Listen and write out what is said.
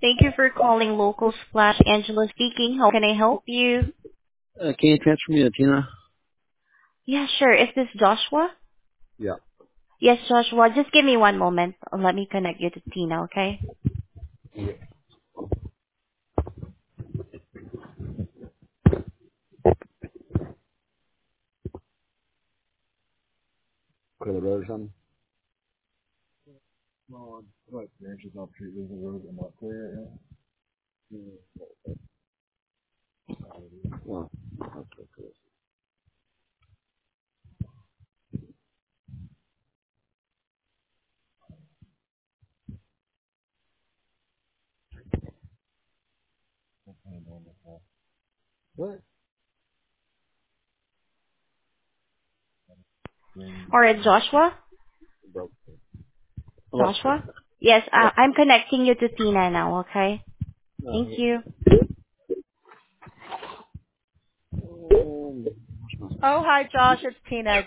Thank you for calling Local Splash. Angela speaking. How can I help you? Can you transfer me to Tina? Yeah, sure. Is this Joshua? Yeah. Yes, Joshua. Just give me one moment. Let me connect you to Tina, okay? Clear the road or something? No, like branches off trees in the road and not clear it. Well, okay, cool. What? All right, Joshua? Broke. Hello? Joshua? Yes, Yeah. I'm connecting you to Tina now, okay? Thank No. you. Um, Oh, hi, Josh. It's Tina.